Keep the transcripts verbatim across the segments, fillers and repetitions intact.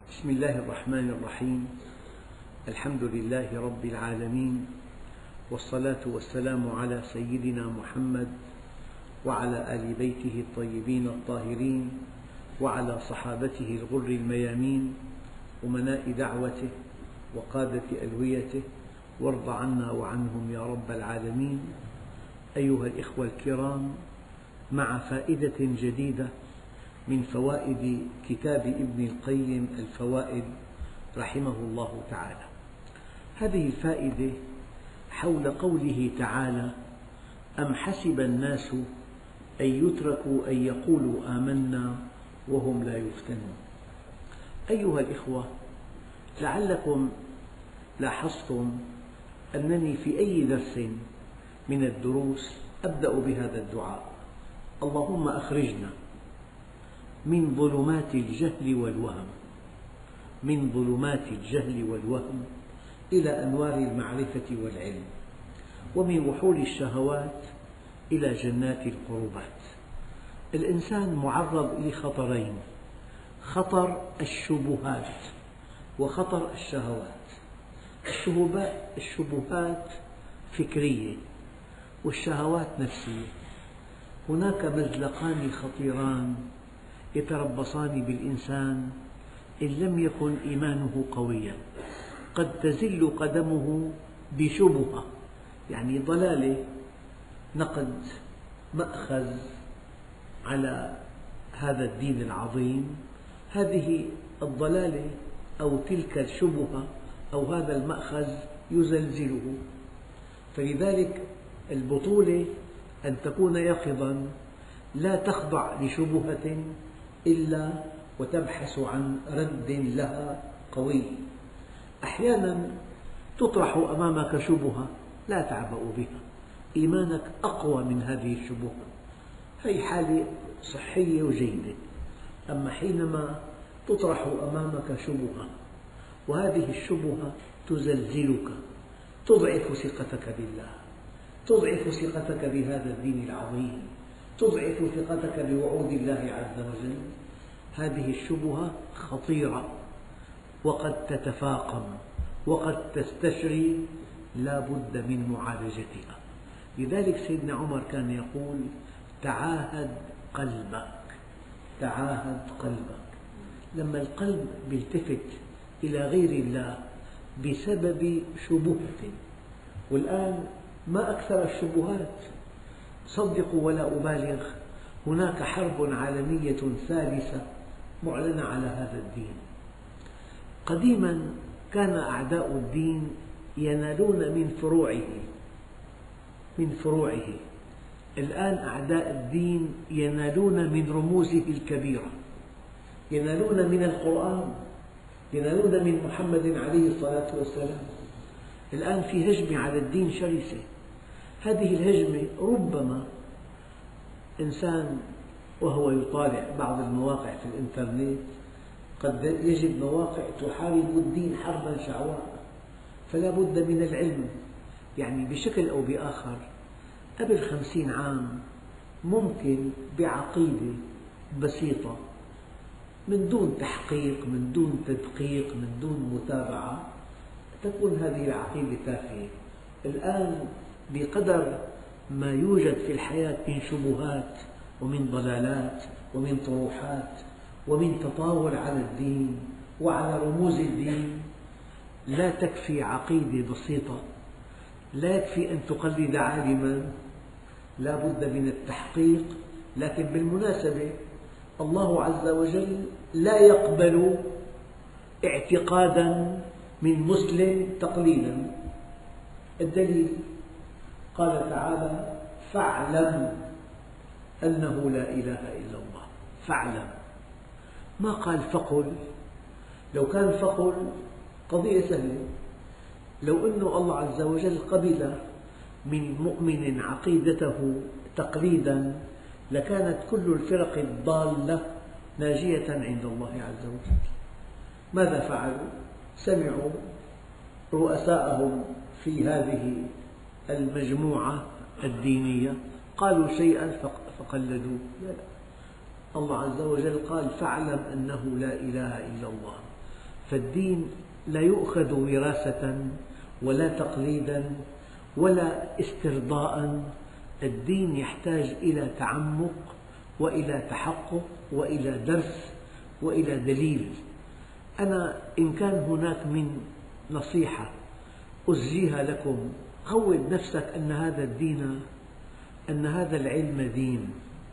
بسم الله الرحمن الرحيم. الحمد لله رب العالمين، والصلاة والسلام على سيدنا محمد وعلى آل بيته الطيبين الطاهرين وعلى صحابته الغر الميامين أمناء دعوته وقادة ألويته، وارض عنا وعنهم يا رب العالمين. أيها الإخوة الكرام، مع فائدة جديدة من فوائد كتاب ابن القيم الفوائد رحمه الله تعالى. هذه الفائدة حول قوله تعالى: أم حسب الناس أن يتركوا أن يقولوا آمنا وهم لا يفتنون. أيها الإخوة، لعلكم لاحظتم أنني في أي درس من الدروس أبدأ بهذا الدعاء: اللهم أخرجنا من ظلمات الجهل والوهم من ظلمات الجهل والوهم إلى أنوار المعرفة والعلم، ومن وحول الشهوات إلى جنات القربات. الإنسان معرض لخطرين: خطر الشبهات وخطر الشهوات. الشبهات فكرية والشهوات نفسية. هناك مزلقان خطيران يتربصان بالإنسان إن لم يكن إيمانه قويا. قد تزل قدمه بشبهة، يعني ضلالة، نقد مأخذ على هذا الدين العظيم. هذه الضلالة أو تلك الشبهة أو هذا المأخذ يزلزله. فلذلك البطولة أن تكون يقظا، لا تخضع لشبهة إلا وتبحث عن رد لها قوي. أحيانا تطرح أمامك شبهة لا تعبأ بها، إيمانك أقوى من هذه الشبهة، هذه حالة صحية وجيدة. أما حينما تطرح أمامك شبهة وهذه الشبهة تزلزلك، تضعف ثقتك بالله، تضعف ثقتك بهذا الدين العظيم، تضعف ثقتك بوعود الله عز وجل، هذه الشبهة خطيرة وقد تتفاقم وقد تستشري، لا بد من معالجتها. لذلك سيدنا عمر كان يقول: تعاهد قلبك، تعاهد قلبك. لما القلب يلتفت إلى غير الله بسبب شبهة، والآن ما أكثر الشبهات، صدقوا ولا أبالغ، هناك حرب عالمية ثالثة معلنة على هذا الدين. قديما كان أعداء الدين ينالون من فروعه من فروعه الآن أعداء الدين ينالون من رموزه الكبيرة، ينالون من القرآن، ينالون من محمد عليه الصلاة والسلام. الآن في هجمة على الدين شرسة. هذه الهجمة ربما إنسان وهو يطالع بعض المواقع في الإنترنت قد يجد مواقع تحارب الدين حربا شعواء، فلا بد من العلم. يعني بشكل أو بآخر قبل خمسين عام ممكن بعقيدة بسيطة من دون تحقيق، من دون تدقيق، من دون متابعة، تكون هذه العقيدة تافهة. الآن بقدر ما يوجد في الحياة من شبهات ومن ضلالات ومن طروحات ومن تطاول على الدين وعلى رموز الدين، لا تكفي عقيدة بسيطة، لا يكفي أن تقلد عالما، لا بد من التحقيق. لكن بالمناسبة الله عز وجل لا يقبل اعتقادا من مسلم تقليدا. الدليل قال تعالى: فاعلم أنه لا إله إلا الله. فاعلم، ما قال فقل. لو كان فقل قضية سهلة. لو أن الله عز وجل قبل من مؤمن عقيدته تقليدا لكانت كل الفرق الضالة ناجية عند الله عز وجل. ماذا فعلوا؟ سمعوا رؤساءهم في هذه المجموعة الدينية قالوا شيئا فقلدوه. لا لا، الله عز وجل قال: فاعلم أنه لا إله إلا الله. فالدين لا يؤخذ وراثة ولا تقليدا ولا استرضاء. الدين يحتاج إلى تعمق وإلى تحقق وإلى درس وإلى دليل. أنا إن كان هناك من نصيحة أزجيها لكم، عود نفسك أن هذا الدين، أن هذا العلم دين،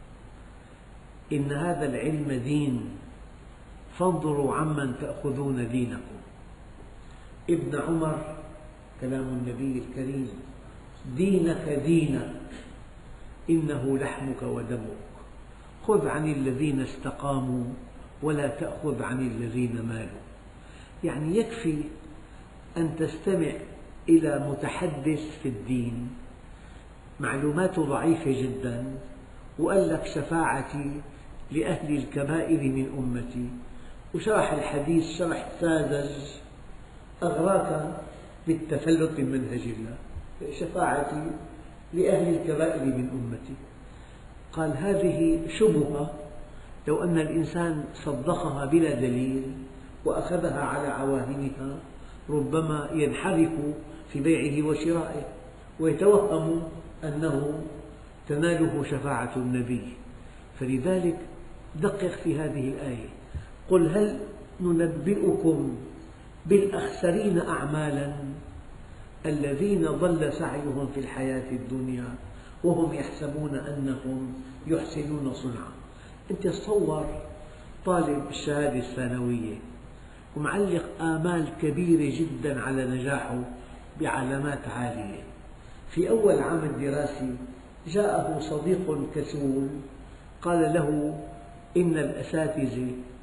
إن هذا العلم دين، فانظروا عمن تأخذون دينكم. ابن عمر كلام النبي الكريم: دينك دينك إنه لحمك ودمك، خذ عن الذين استقاموا ولا تأخذ عن الذين مالوا. يعني يكفي أن تستمع إلى متحدث في الدين معلوماته ضعيفة جدا وقال لك شفاعتي لأهل الكبائر من أمتي، وشرح الحديث شرح ساذج أغراك بالتفلت من منهج الله. شفاعتي لأهل الكبائر من أمتي، قال هذه شبهة لو أن الإنسان صدقها بلا دليل وأخذها على عواهنها ربما ينحرف في بيعه وشرائه ويتوهم أنه تناله شفاعة النبي. فلذلك دقق في هذه الآية: قل هل ننبئكم بالأخسرين أعمالا الذين ضل سعيهم في الحياة الدنيا وهم يحسبون أنهم يحسنون صنعا. أنت تصور طالب الشهادة الثانوية ومعلق آمال كبيرة جدا على نجاحه بعلامات عالية، في أول عام الدراسي جاءه صديق كسول قال له إن الأساتذة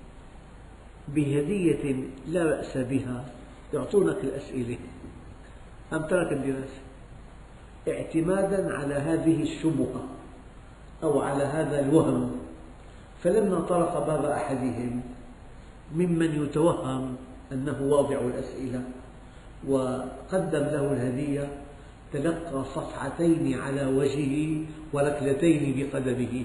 بهدية لا بأس بها يعطونك الأسئلة، أم ترك الدراسة اعتمادا على هذه الشبهة أو على هذا الوهم. فلما طرق باب أحدهم ممن يتوهم أنه واضع الأسئلة وقدم له الهدية، تلقى صفعتين على وجهه وركلتين بقدمه.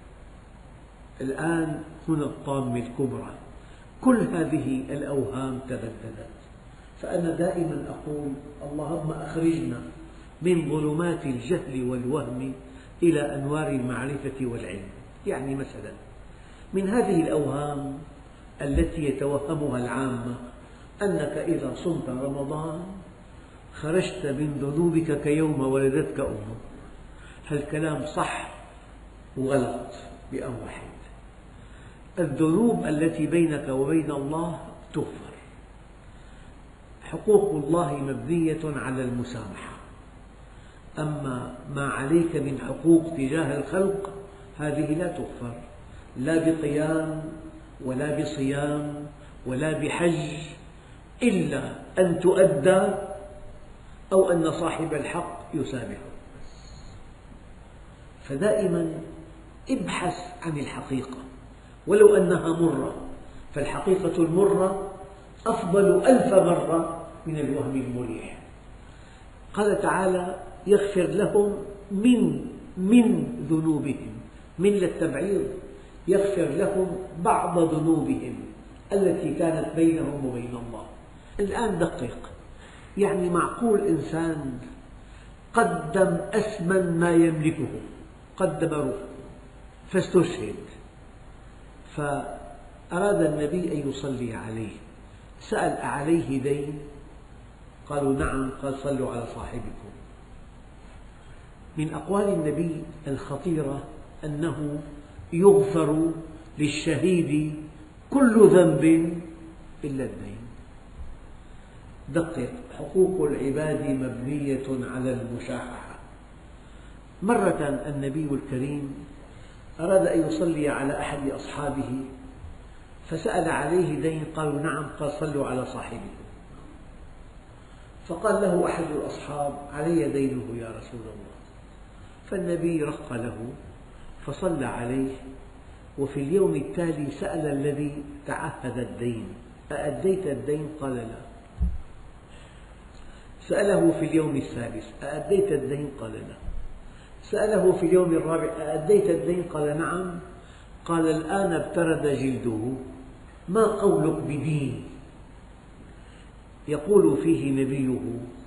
الآن هنا الطامة الكبرى، كل هذه الأوهام تبددت. فأنا دائما أقول اللهم أخرجنا من ظلمات الجهل والوهم إلى أنوار المعرفة والعلم. يعني مثلا من هذه الأوهام التي يتوهمها العامة أنك إذا صمت رمضان خرجت من ذنوبك كيوم ولدتك أمك. هالكلام صح وغلط بأن واحد. الذنوب التي بينك وبين الله تغفر، حقوق الله مبنية على المسامحة، أما ما عليك من حقوق تجاه الخلق هذه لا تغفر، لا بقيام ولا بصيام ولا بحج، إلا أن تؤدى أو أن صاحب الحق يسامحه. فدائما ابحث عن الحقيقة ولو أنها مرة، فالحقيقة المرة أفضل ألف مرة من الوهم المريح. قال تعالى يغفر لهم من من ذنوبهم، من للتبعيض، يغفر لهم بعض ذنوبهم التي كانت بينهم وبين الله. الآن دقق، يعني معقول إنسان قدم أثمن ما يملكه، قدم روحه فاستشهد، فأراد النبي أن يصلي عليه، سأل أعليه دين؟ قالوا نعم، قال صلوا على صاحبكم. من أقوال النبي الخطيرة أنه يغفر للشهيد كل ذنب إلا الدين. دقق، حقوق العباد مبنية على المشاحة. مرة النبي الكريم أراد أن يصلي على أحد أصحابه فسأل عليه دين، قالوا نعم، قال صلوا على صاحبكم. فقال له أحد الأصحاب علي دينه يا رسول الله، فالنبي رق له فصلى عليه، وفي اليوم التالي سأل الذي تعهد الدين أأديت الدين؟ قال لا. سأله في اليوم الثالث أأديت الدين؟ قال لا. سأله في اليوم الرابع أأديت الدين؟ قال نعم. قال الآن ابترد جلده، ما قولك بدين؟ يقول فيه نبيه: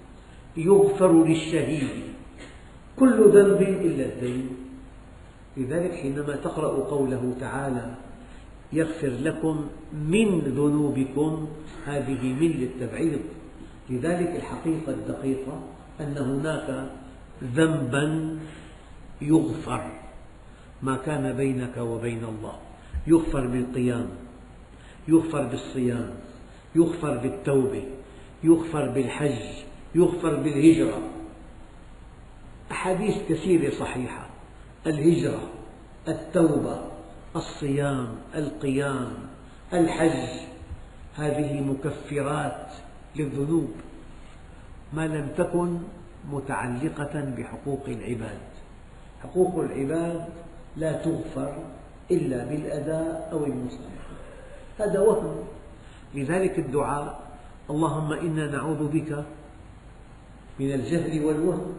يغفر للشهيد كل ذنب إلا الدين. لذلك حينما تقرأ قوله تعالى: يغفر لكم من ذنوبكم، هذه من للتبعيض. لذلك الحقيقة الدقيقة أن هناك ذنبا يغفر ما كان بينك وبين الله، يغفر بالقيام، يغفر بالصيام، يغفر بالتوبة، يغفر بالحج، يغفر بالهجرة. أحاديث كثيرة صحيحة: الهجرة، التوبة، الصيام، القيام، الحج، هذه مكفرات للذنوب ما لم تكن متعلقة بحقوق العباد. حقوق العباد لا تغفر إلا بالأداء أو المسامحة، هذا وهم. لذلك الدعاء: اللهم إنا نعوذ بك من الجهل والوهم،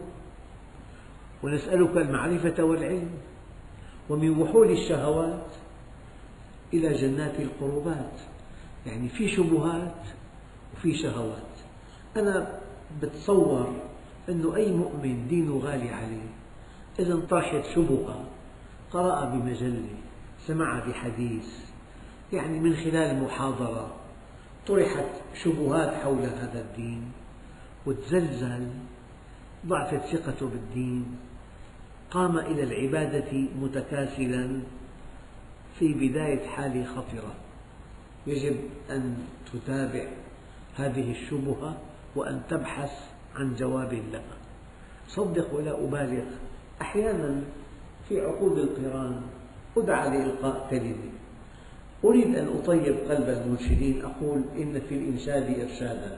ونسألك المعرفة والعلم، ومن وحول الشهوات إلى جنات القربات. يعني في شبهات وفي شهوات. أنا بتصور أن أي مؤمن دينه غالي عليه، إذا انطرحت شبهة، قرأ بمجلة، سمع بحديث، يعني من خلال محاضرة طرحت شبهات حول هذا الدين وتزلزل، ضعفت ثقته بالدين، قام إلى العبادة متكاسلا، في بداية حالة خطرة. يجب أن تتابع هذه الشبهة وأن تبحث عن جواب لها. صدق ولا أبالغ، أحيانا في عقود القران أدعى لإلقاء كلمة، أريد أن أطيب قلب المنشدين، أقول: إن في الإنشاد إرشادا،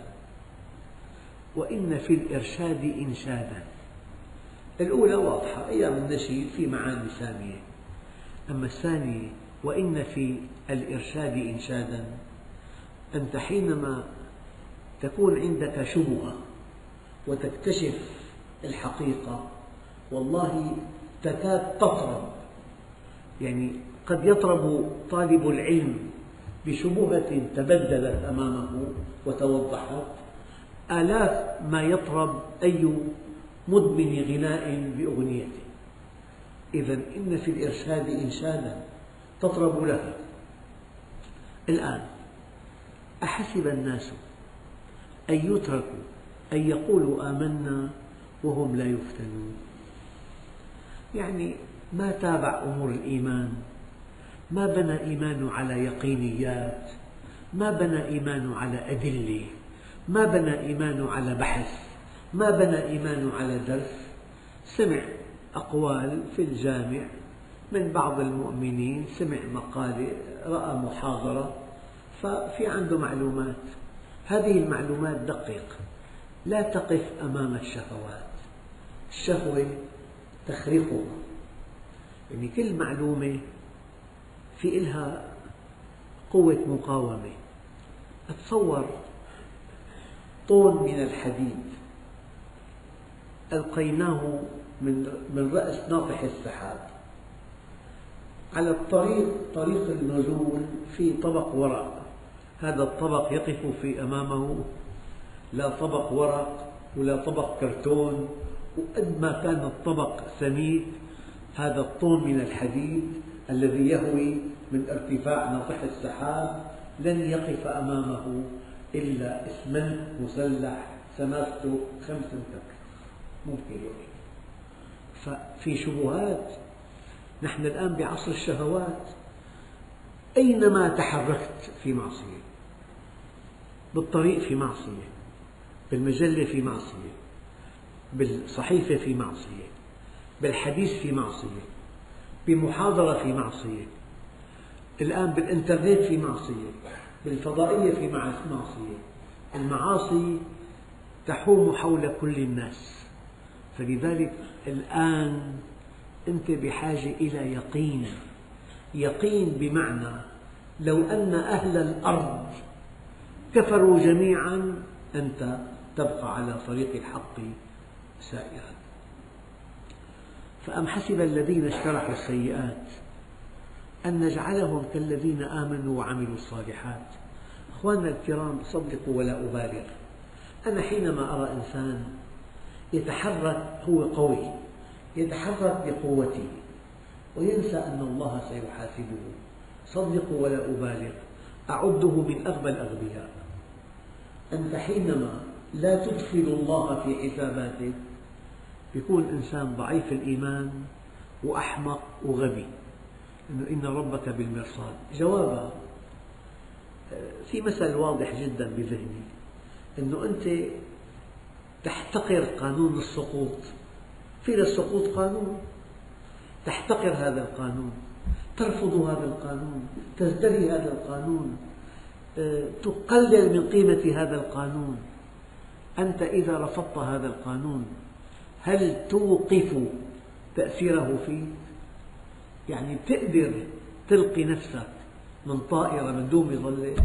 وإن في الإرشاد إنشادا. الأولى واضحة، أيام النشيد في معاني سامية. أما الثانية: وإن في الإرشاد إنشادا، أنت حينما تكون عندك شبهة وتكتشف الحقيقة، والله تكاد تطرب. يعني قد يطرب طالب العلم بشبهة تبدلت أمامه وتوضحت، آلاف ما يطرب أي مدمن غناء بأغنيته. إذا إن في الإرشاد إنشادا تطرب لها. الآن أحسب الناس أن يتركوا أن يقولوا آمنا وهم لا يفتنون؟ يعني ما تابع أمور الإيمان، ما بنى إيمانه على يقينيات، ما بنى إيمانه على أدلة، ما بنى إيمانه على بحث، ما بنى إيمانه على درس. سمع أقوال في الجامع من بعض المؤمنين، سمع مقالة، رأى محاضرة، ففي عنده معلومات. هذه المعلومات دقق، لا تقف أمام الشهوات، الشهوة تخرقها. يعني كل معلومة في إلها قوة مقاومة. أتصور طون من الحديد ألقيناه من من رأس ناطح السحاب على الطريق، طريق النزول، في طبق ورق، هذا الطبق يقف في أمامه لا طبق ورق ولا طبق كرتون، وقد ما كان الطبق سميك، هذا الطون من الحديد الذي يهوي من ارتفاع ناطح السحاب لن يقف أمامه إلا إسمنت مسلح سماكته خمس امتار، ممكن يقف. ففي شبهات. نحن الآن بعصر الشهوات، أينما تحركت في معصية، بالطريق في معصية، بالمجلة في معصية، بالصحيفة في معصية، بالحديث في معصية، بمحاضرة في معصية، الآن بالإنترنت في معصية، بالفضائية في معصية. المعاصي تحوم حول كل الناس. فلذلك الآن أنت بحاجة إلى يقين. يقين بمعنى لو أن أهل الأرض كفروا جميعا، أنت تبقى على طريق الحق سائرا. فأم حسب الذين اجترحوا السيئات أن نجعلهم كالذين آمنوا وعملوا الصالحات. أخواننا الكرام، صدقوا ولا أبالغ، أنا حينما أرى إنسان يتحرك، هو قوي، يتحرك بقوته وينسى أن الله سيحاسبه، صدقوا ولا أبالغ، أعده من أغبى الأغبياء. أنت حينما لا تدخل الله في حساباتك يكون إنسان ضعيف الإيمان وأحمق وغبي، إنه إن ربك بالمرصاد. جوابها في مثل واضح جدا بذهني، إنه أنت تحتقر قانون السقوط، في للسقوط قانون، تحتقر هذا القانون، ترفض هذا القانون، تزدري هذا القانون، تقلل من قيمة هذا القانون. أنت إذا رفضت هذا القانون هل توقف تأثيره فيك؟ يعني تقدر تلقي نفسك من طائرة من دون مظلة؟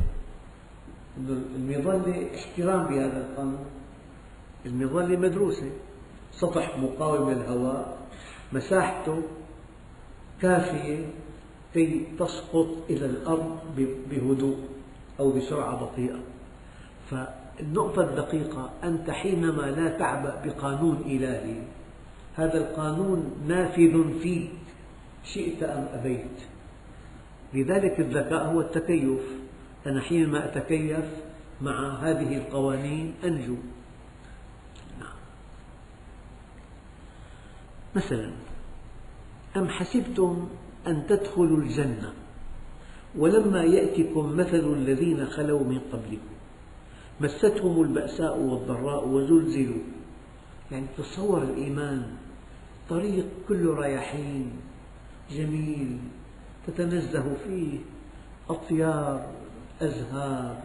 المظلة احترام بهذا القانون، المظلة مدروسة، سطح مقاوم للهواء، مساحته كافية كي تسقط إلى الأرض بهدوء أو بسرعة بطيئة. فالنقطة الدقيقة، أنت حينما لا تعبأ بقانون إلهي، هذا القانون نافذ فيك شئت أم أبيت. لذلك الذكاء هو التكيف، أنا حينما أتكيف مع هذه القوانين أنجو. نعم. مثلا أم حسبتم أن تدخلوا الجنة ولما يأتكم مثل الذين خلوا من قبلكم مستهم البأساء والضراء وزلزلوا. يعني تصور الإيمان طريق كله رياحين جميل تتنزه فيه أطيار أزهار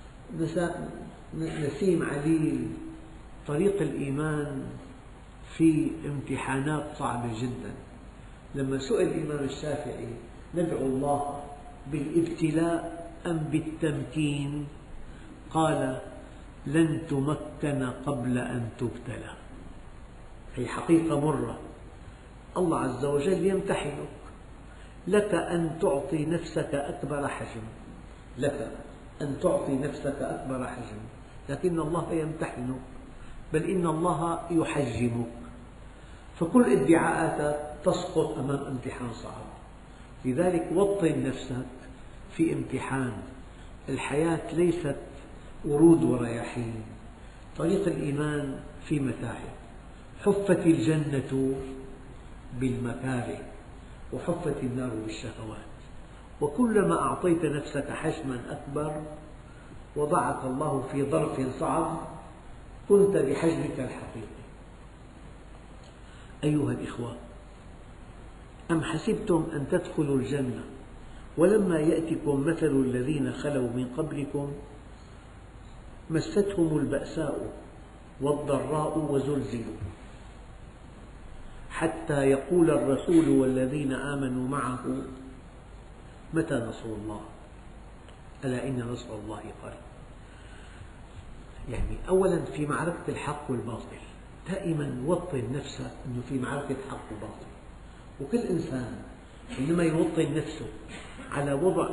نسيم عليل. طريق الإيمان في امتحانات صعبة جدا. لما سئل الإمام الشافعي ندعو الله بالابتلاء أم بالتمكين؟ قال لن تمكن قبل أن تبتلى. هي حقيقة مرة، الله عز وجل يمتحنك، لك أن تعطي نفسك أكبر حجم، لك أن تعطي نفسك أكبر حجم، لكن الله يمتحنك، بل إن الله يحجمك. فكل ادعاءاتك تسقط أمام امتحان صعب. لذلك وطن نفسك في امتحان. الحياة ليست ورود ورياحين، طريق الإيمان في متاعب. حفت الجنة بالمكاره وحفت النار بالشهوات. وكلما أعطيت نفسك حجما أكبر وضعك الله في ظرف صعب كنت بحجمك الحقيقي. أيها الإخوة، أم حسبتم أن تدخلوا الجنة ولما يأتكم مثل الذين خلوا من قبلكم مستهم البأساء والضراء وزلزلوا حتى يقول الرسول والذين آمنوا معه متى نصر الله ألا إن نصر الله قريب. يعني أولا في معركة الحق والباطل دائما وطن نفسك أنه في معركة حق وباطل، وكل إنسان حينما يوطن نفسه على وضع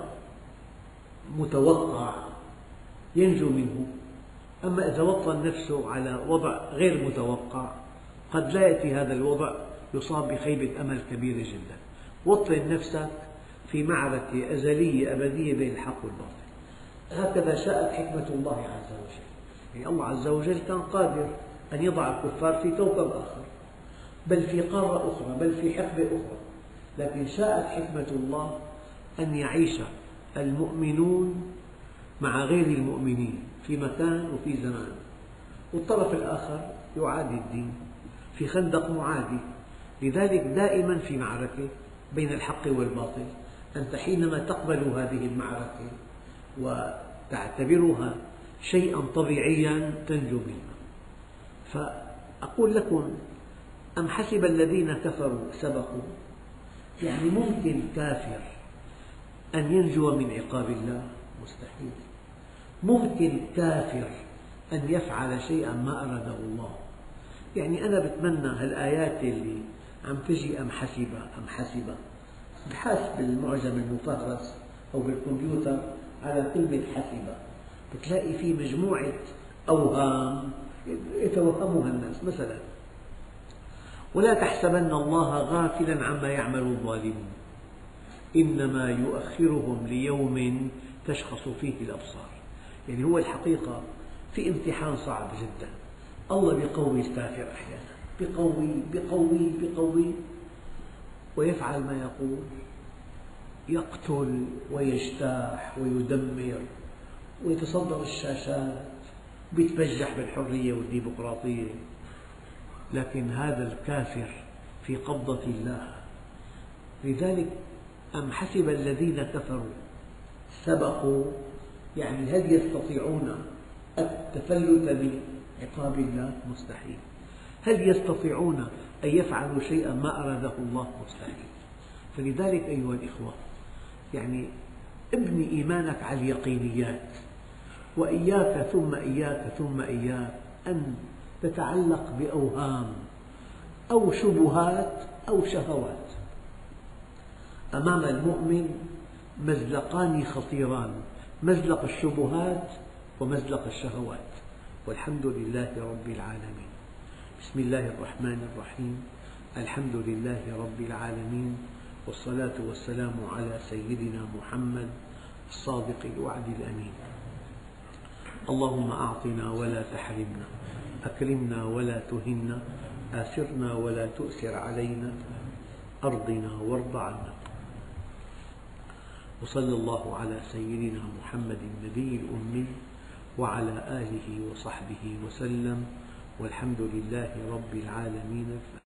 متوقع ينجو منه. أما إذا وطن نفسه على وضع غير متوقع قد لا يأتي هذا الوضع، يصاب بخيبة أمل كبيرة جدا. وطن نفسك في معركة أزلية أبدية بين الحق والباطل. هكذا شاءت حكمة الله عز وجل. يعني الله عز وجل كان قادر أن يضع الكفار في كوكب آخر، بل في قارة أخرى، بل في حقبة أخرى، لكن شاءت حكمة الله أن يعيش المؤمنون مع غير المؤمنين في مكان وفي زمان، والطرف الآخر يعادي الدين في خندق معادي. لذلك دائما في معركة بين الحق والباطل. أنت حينما تقبل هذه المعركة وتعتبرها شيئا طبيعيا تنجو منها. فأقول لكم أم حسب الذين كفروا سبقوا، يعني ممكن كافر أن ينجو من عقاب الله؟ مستحيل. ممكن كافر أن يفعل شيئا ما أراده الله؟ يعني أنا بتمنى هالآيات اللي عم تجي أم حسب أم حسب، ابحث بالمعجم المفهرس أو بالكمبيوتر على كلمة حسب، بتلاقي في مجموعة أوهام يتوهمها الناس. مثلا ولا تحسبن الله غافلا عما يعمل الظالمون إنما يؤخرهم ليوم تشخص فيه الأبصار. يعني هو الحقيقة في امتحان صعب جدا، الله بيقوي الكافر أحيانا، بقوي بقوي بقوي ويفعل ما يقول، يقتل ويجتاح ويدمر ويتصدر الشاشات، ويتبجح بالحرية والديمقراطية. لكن هذا الكافر في قبضة الله. لذلك أم حسب الذين كفروا سبقوا، يعني هل يستطيعون التفلت من عقاب الله؟ مستحيل. هل يستطيعون أن يفعلوا شيئا ما أراده الله؟ مستحيل. فلذلك أيها الإخوة، يعني ابني إيمانك على اليقينيات، وإياك ثم إياك ثم إياك أن تتعلق بأوهام أو شبهات أو شهوات. أمام المؤمن مزلقان خطيران، مزلق الشبهات ومزلق الشهوات. والحمد لله رب العالمين. بسم الله الرحمن الرحيم. الحمد لله رب العالمين، والصلاة والسلام على سيدنا محمد الصادق الوعد الأمين. اللهم أعطنا ولا تحرمنا، أكرمنا ولا تهنا، آثرنا ولا تؤثر علينا، أرضنا وارض عنا. وصلى الله على سيدنا محمد النبي الأمي وعلى آله وصحبه وسلم، والحمد لله رب العالمين.